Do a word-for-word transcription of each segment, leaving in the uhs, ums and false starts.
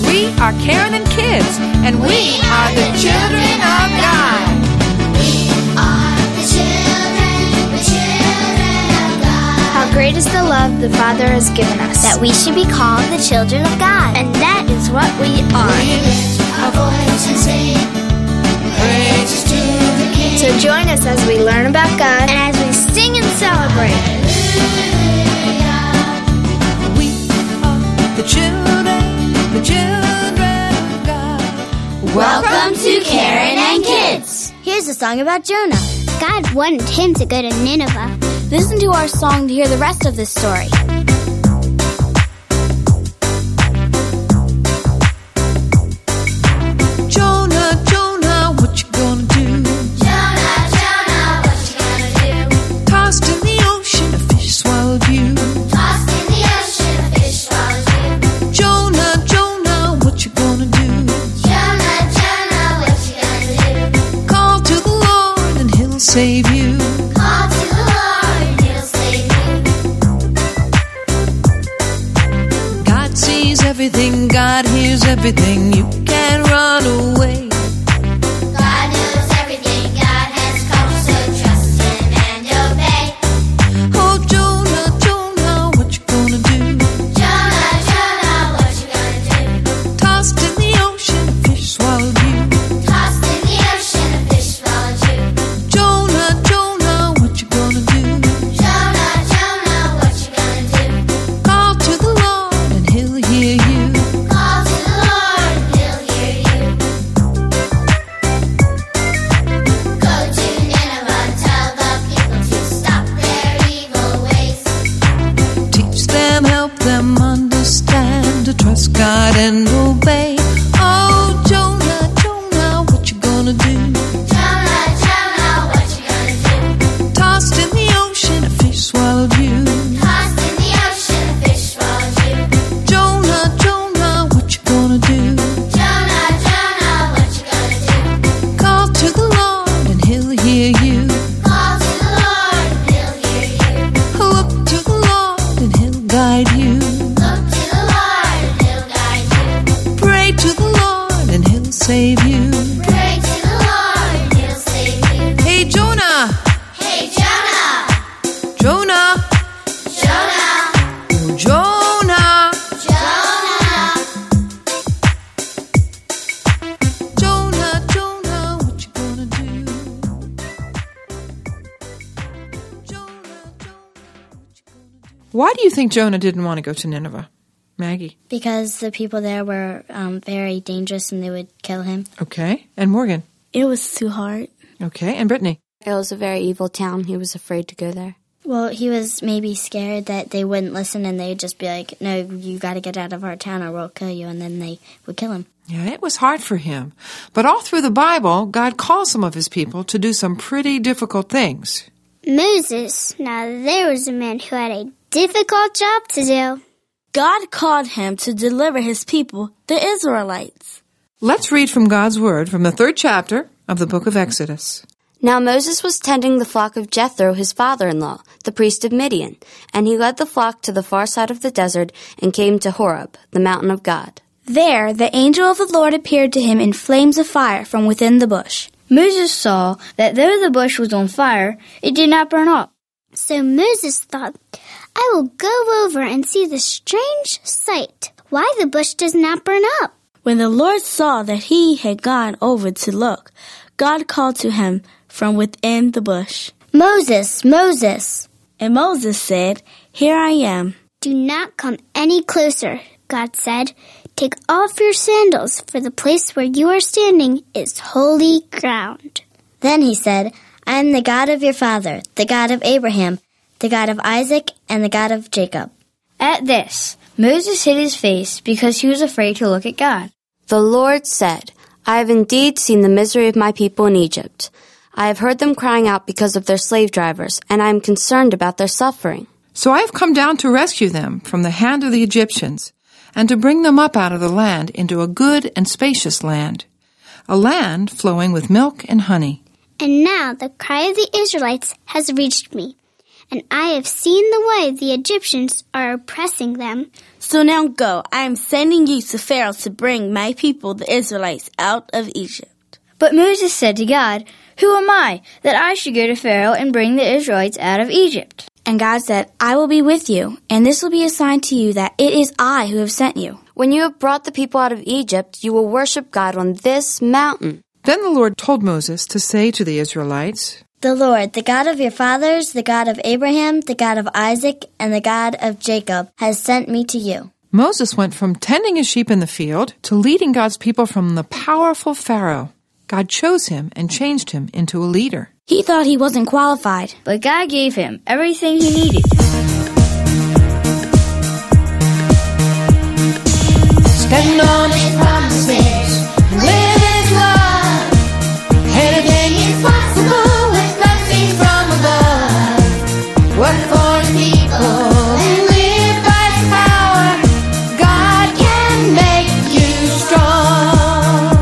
We are Karen and Kids, and we, we are the children of God. We are the children, the children of God. How great is the love the Father has given us, that we should be called the children of God. And that is what we are. We lift our voice and sing praises to the King. So join us as we learn about God and as we sing and celebrate. We are the children, the children of God. Welcome to Karen and Kids. Here's a song about Jonah. God wanted him to go to Nineveh. Listen to our song to hear the rest of this story. Jonah, Jonah, what you gonna do? Jonah, Jonah, what you gonna do? Tossed in the ocean, a fish swallowed you. Tossed in the ocean, a fish swallowed you. Jonah, Jonah, what you gonna do? Jonah, Jonah, what you gonna do? Call to the Lord and He'll save you. Call to the Lord and He'll save you. God sees everything, God hears everything. You can't run away. God knows everything, God has come, so trust Him and obey. Oh, Jonah, Jonah, what you gonna do? Jonah, Jonah, what you gonna do? Tossed in the ocean, a fish swallowed you. Tossed in the ocean, a fish swallowed you. Jonah, Jonah, what you gonna do? Jonah, Jonah, what you gonna do? Call to the Lord and He'll hear you. Call to the Lord and He'll hear you. Go to Nineveh, tell the people to stop their evil ways. Teach them, help them understand to trust God and obey. Oh, Jonah, Jonah, what you gonna do? Jonah, Jonah, what you gonna do? Tossed in the ocean, a fish swallowed you. Tossed in the ocean, a fish swallowed you. Jonah, Jonah, what you gonna do? Jonah, Jonah, what you gonna do? Call to the Lord and He'll hear you. Call to the Lord and He'll hear you. Look to the Lord and He'll guide you. Look to the Lord and He'll guide you. Pray to the Lord and He'll save you. Pray to the Lord and He'll save you. Hey, Jonah! Hey, Jonah! Jonah! Jonah! Oh, Jonah! Jonah! Jonah, Jonah, what you gonna do? Jonah, Jonah, what you gonna do? Why do you think Jonah didn't want to go to Nineveh? Maggie. Because the people there were um, very dangerous and they would kill him. Okay. And Morgan. It was too hard. Okay. And Brittany. It was a very evil town. He was afraid to go there. Well, he was maybe scared that they wouldn't listen and they'd just be like, no, you got to get out of our town or we'll kill you. And then they would kill him. Yeah, it was hard for him. But all through the Bible, God calls some of His people to do some pretty difficult things. Moses. Now there was a man who had a difficult job to do. God called him to deliver his people, the Israelites. Let's read from God's Word from the third chapter of the book of Exodus. Now Moses was tending the flock of Jethro, his father-in-law, the priest of Midian, and he led the flock to the far side of the desert and came to Horeb, the mountain of God. There the angel of the Lord appeared to him in flames of fire from within the bush. Moses saw that though the bush was on fire, it did not burn up. So Moses thought, I will go over and see the strange sight, why the bush does not burn up. When the Lord saw that he had gone over to look, God called to him from within the bush, Moses, Moses. And Moses said, Here I am. Do not come any closer, God said. Take off your sandals, for the place where you are standing is holy ground. Then he said, I am the God of your father, the God of Abraham, the God of Isaac, and the God of Jacob. At this, Moses hid his face because he was afraid to look at God. The Lord said, I have indeed seen the misery of my people in Egypt. I have heard them crying out because of their slave drivers, and I am concerned about their suffering. So I have come down to rescue them from the hand of the Egyptians, and to bring them up out of the land into a good and spacious land, a land flowing with milk and honey. And now the cry of the Israelites has reached me, and I have seen the way the Egyptians are oppressing them. So now go. I am sending you to Pharaoh to bring my people, the Israelites, out of Egypt. But Moses said to God, Who am I, that I should go to Pharaoh and bring the Israelites out of Egypt? And God said, I will be with you, and this will be a sign to you that it is I who have sent you. When you have brought the people out of Egypt, you will worship God on this mountain. Then the Lord told Moses to say to the Israelites, The Lord, the God of your fathers, the God of Abraham, the God of Isaac, and the God of Jacob, has sent me to you. Moses went from tending his sheep in the field to leading God's people from the powerful Pharaoh. God chose him and changed him into a leader. He thought he wasn't qualified, but God gave him everything he needed. Stand on his promises, live his love. Anything is possible with blessings from above. Work for his people and live by his power. God can make you strong.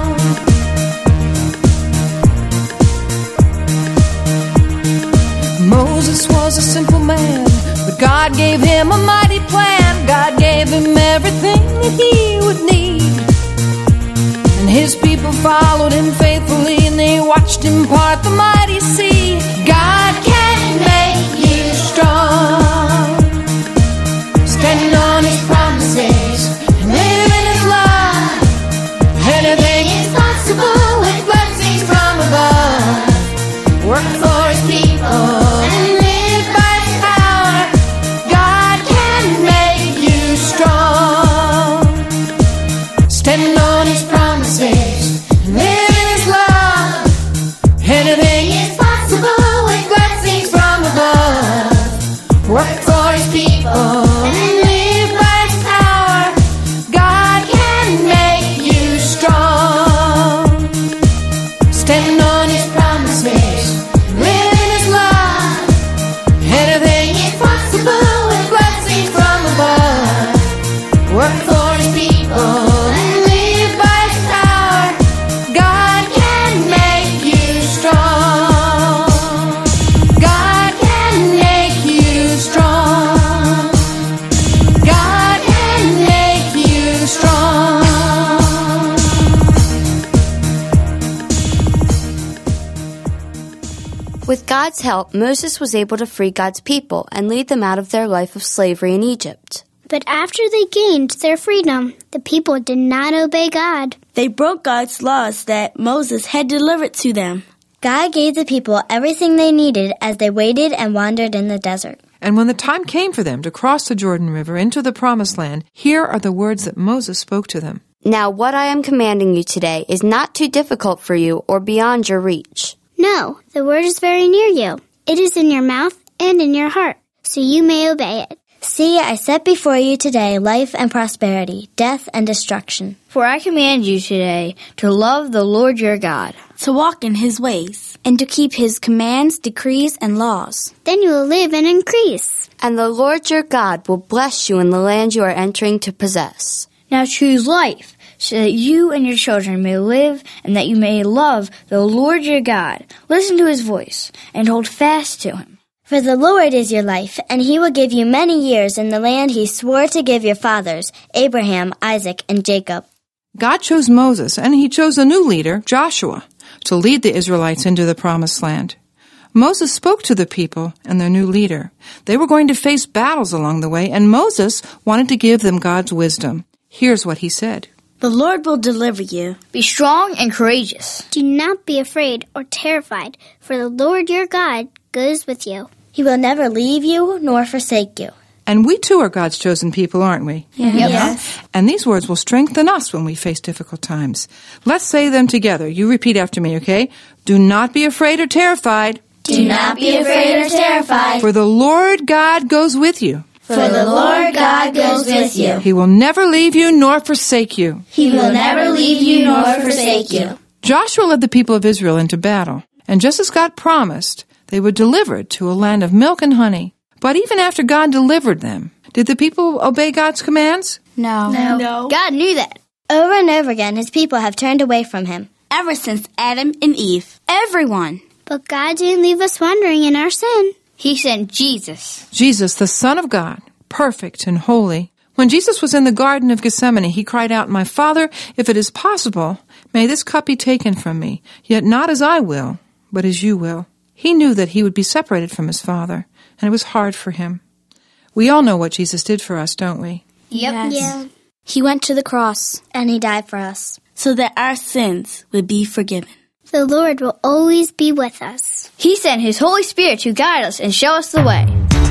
Moses was a simple man, but God gave him a mighty plan. God gave him everything that he would need. And his people followed him faithfully, and they watched him part the mighty sea. God can make you strong. Stand on his promises and live in his love. Anything is possible with blessings from above. Work for his people and live by his power. God can make you strong. Stand on his promises and live in his love. Anything is possible with blessings from above. Work for his people and live by his power. God can make you strong. Stand on his promises, live in his love. Anything is possible with blessings from above. Work for his people and live by his power. God can make you strong. God can make you strong. God can make you strong. With God's help, Moses was able to free God's people and lead them out of their life of slavery in Egypt. But after they gained their freedom, the people did not obey God. They broke God's laws that Moses had delivered to them. God gave the people everything they needed as they waited and wandered in the desert. And when the time came for them to cross the Jordan River into the Promised Land, here are the words that Moses spoke to them. Now what I am commanding you today is not too difficult for you or beyond your reach. No, the word is very near you. It is in your mouth and in your heart, so you may obey it. See, I set before you today life and prosperity, death and destruction. For I command you today to love the Lord your God, to walk in his ways, and to keep his commands, decrees, and laws. Then you will live and increase. And the Lord your God will bless you in the land you are entering to possess. Now choose life, so that you and your children may live, and that you may love the Lord your God. Listen to his voice, and hold fast to him. For the Lord is your life, and he will give you many years in the land he swore to give your fathers, Abraham, Isaac, and Jacob. God chose Moses, and he chose a new leader, Joshua, to lead the Israelites into the Promised Land. Moses spoke to the people and their new leader. They were going to face battles along the way, and Moses wanted to give them God's wisdom. Here's what he said. The Lord will deliver you. Be strong and courageous. Do not be afraid or terrified, for the Lord your God goes with you. He will never leave you nor forsake you. And we too are God's chosen people, aren't we? Yes. yes. And these words will strengthen us when we face difficult times. Let's say them together. You repeat after me, okay? Do not be afraid or terrified. Do not be afraid or terrified. For the Lord God goes with you. For the Lord God goes with you. He will never leave you nor forsake you. He will never leave you nor forsake you. Joshua led the people of Israel into battle. And just as God promised, they were delivered to a land of milk and honey. But even after God delivered them, did the people obey God's commands? No. No. no. God knew that. Over and over again, his people have turned away from him. Ever since Adam and Eve. Everyone. But God didn't leave us wandering in our sin. He sent Jesus. Jesus, the Son of God, perfect and holy, When Jesus was in the Garden of Gethsemane, he cried out, "My Father, if it is possible, may this cup be taken from me, yet not as I will, but as you will." He knew that he would be separated from his Father, and it was hard for him. We all know what Jesus did for us, don't we? Yep. Yes. Yeah. He went to the cross, and he died for us, so that our sins would be forgiven. The Lord will always be with us. He sent His Holy Spirit to guide us and show us the way.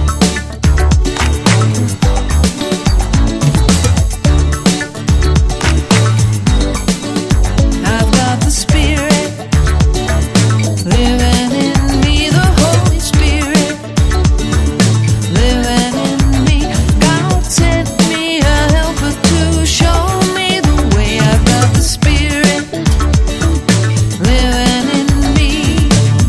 I've got the Spirit living in me, the Holy Spirit living in me. God sent me a helper to show me the way. I've got the Spirit living in me.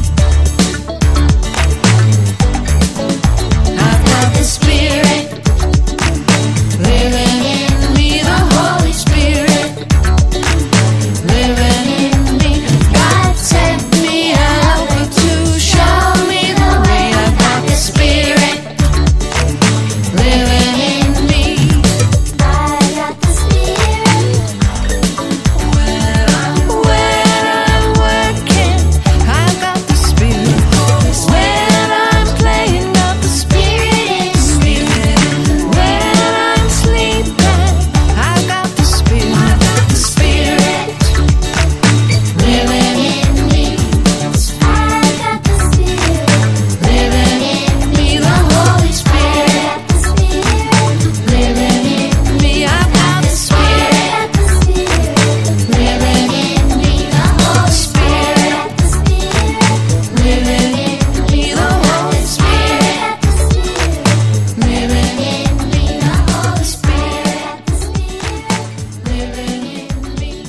I've got the Spirit living in me, the Holy Spirit living in me. God sent me a helper to show me the way. I've got the Spirit living in me. I got the Spirit when I'm when I'm working. I've got the Spirit when I'm playing. Got the Spirit in me. When I'm sleeping, I've got the Spirit. I've got the Spirit living in me. I got the Spirit living in me. The Holy Spirit living in me. I've got the Spirit living in me. The Holy Spirit living in me. The Holy Spirit living in me. The Holy Spirit living in me.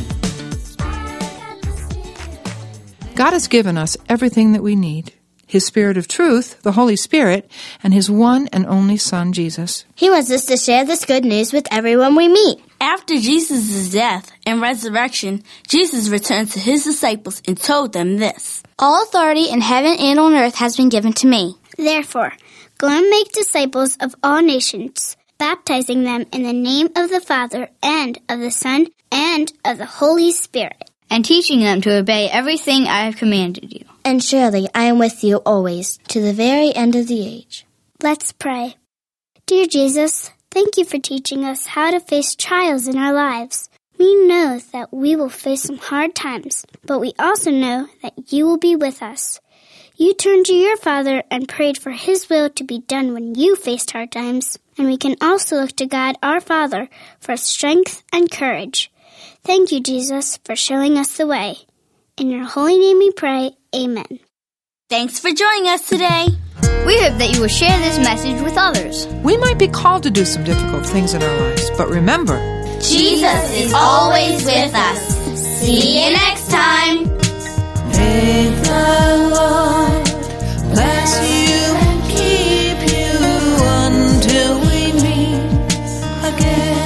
God has given us everything that we need. His Spirit of truth, the Holy Spirit, and His one and only Son, Jesus. He wants us to share this good news with everyone we meet. After Jesus' death and resurrection, Jesus returned to his disciples and told them this: All authority in heaven and on earth has been given to me. Therefore, go and make disciples of all nations, baptizing them in the name of the Father and of the Son and of the Holy Spirit. And teaching them to obey everything I have commanded you. And surely I am with you always, to the very end of the age. Let's pray. Dear Jesus, thank you for teaching us how to face trials in our lives. We know that we will face some hard times, but we also know that you will be with us. You turned to your Father and prayed for His will to be done when you faced hard times, and we can also look to God our Father for strength and courage. Thank you, Jesus, for showing us the way. In your holy name we pray, amen. Thanks for joining us today. We hope that you will share this message with others. We might be called to do some difficult things in our lives, but remember, Jesus is always with us. See you next time. may the Lord bless you and keep you until we meet again.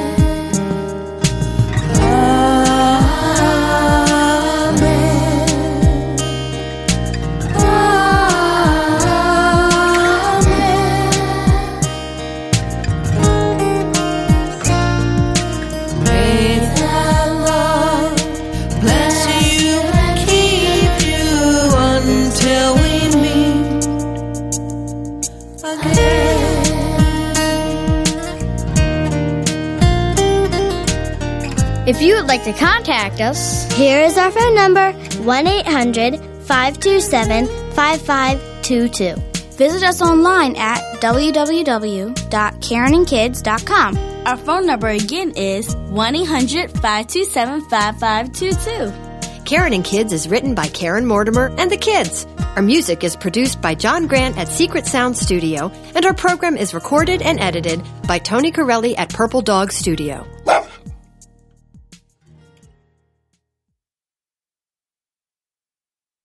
If you would like to contact us, here is our phone number, one eight hundred five two seven five five two two. visit us online at w w w dot karen and kids dot com. Our phone number again is one eight hundred five two seven five five two two. Karen and Kids is written by Karen Mortimer and the kids. Our music is produced by John Grant at Secret Sound Studio, and our program is recorded and edited by Tony Corelli at Purple Dog Studio.